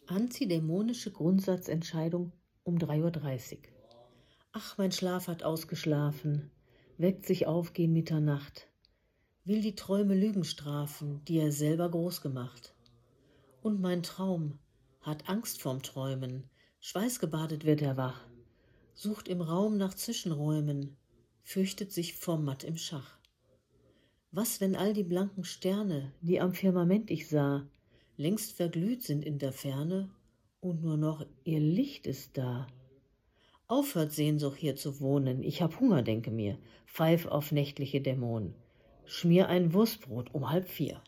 Antidämonische Grundsatzentscheidung um 3:30 Uhr. Ach, mein Schlaf hat ausgeschlafen, weckt sich auf gegen Mitternacht, will die Träume Lügen strafen, die er selber groß gemacht. Und mein Traum hat Angst vorm Träumen, schweißgebadet wird er wach, sucht im Raum nach Zwischenräumen, fürchtet sich vor Matt im Schach. Was, wenn all die blanken Sterne, die am Firmament ich sah, längst verglüht sind in der Ferne und nur noch ihr Licht ist da? Aufhört Sehnsucht hier zu wohnen, ich hab Hunger, denke mir, pfeif auf nächtliche Dämonen, schmier ein Wurstbrot um 3:30 Uhr.